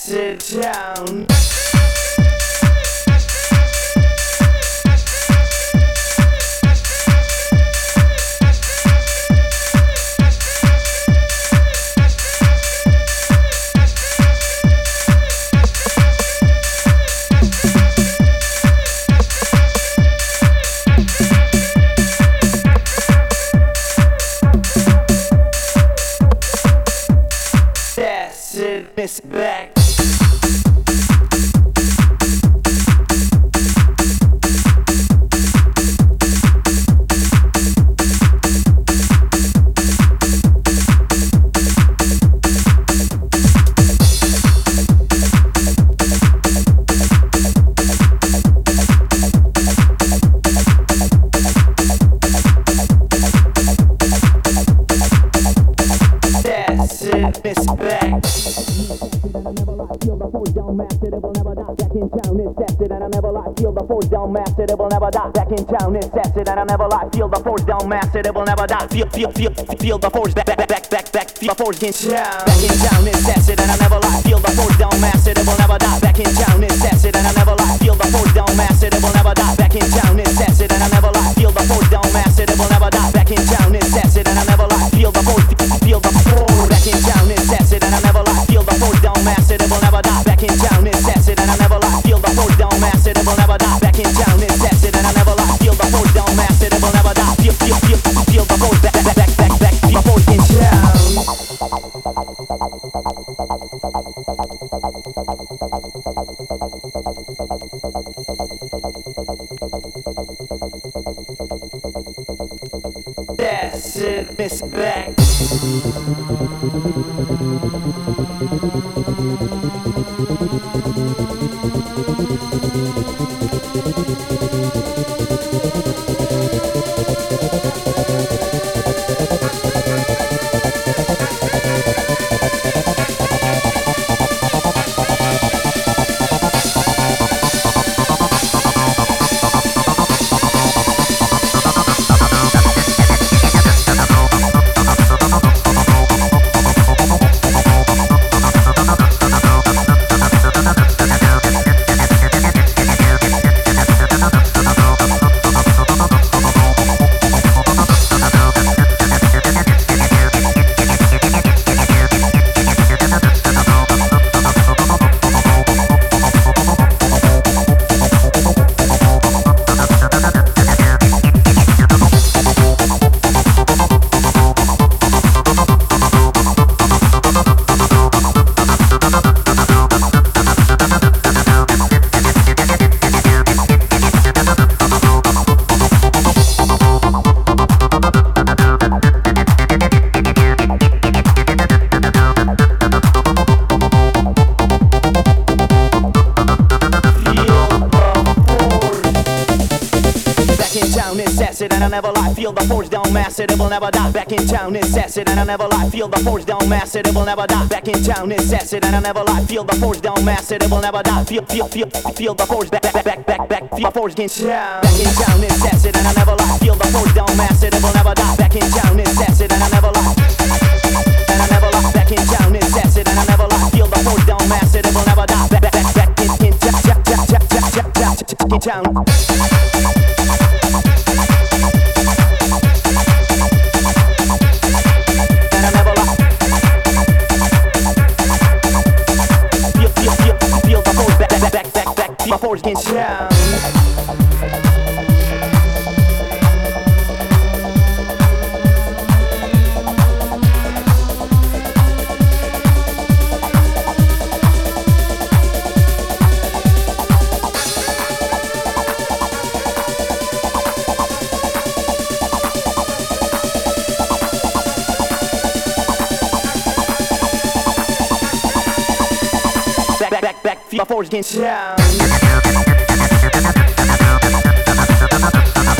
Acid Town. Miss Back. Miss Back. Feel the force down master, it will never die. Back in town, it's acid, and I never lie. Feel the force down master, it will never die. Back in town, it's acid, and I never lie. Feel the force down master, it will never die. Feel the force back. Feel the force in town. Back in town, it's acid, and I never lie. Feel the force down master, it will never die. Back in town, it's acid, and I never lie. Feel the force down master, it will never die. Back in town, it's acid, and I never lie. Feel the force down master, it will never die. Back in town, it's acid, and I never lie. Feel the force. Back in town, it's acid, and I never lie. Feel the force down master, it will never die. Back in town, it's acid, and I never lie. Feel the force down master, it will never die. Back in town, it's acid, and I never lie. Feel the force down master, it will never die. Feel the force back. Feel the force in town. Acid, Miss Back. And I never lie. Feel the force down master, it will never die. Back in town, it's acid, and I never lie. Feel the force down master, it will never die. Back in town, it's acid, and I never lie. Feel the force down master, it will never die. Feel the force back. Feel the force in town. Back in town, it's acid, and I never lie. Feel the force down master, it will never die. Back in town, it's acid, and I never lie. And I never lie. Back in town, it's acid, and I never lie. Feel the force down master, it will never die. Back in town. My force in town. Back, my force in town.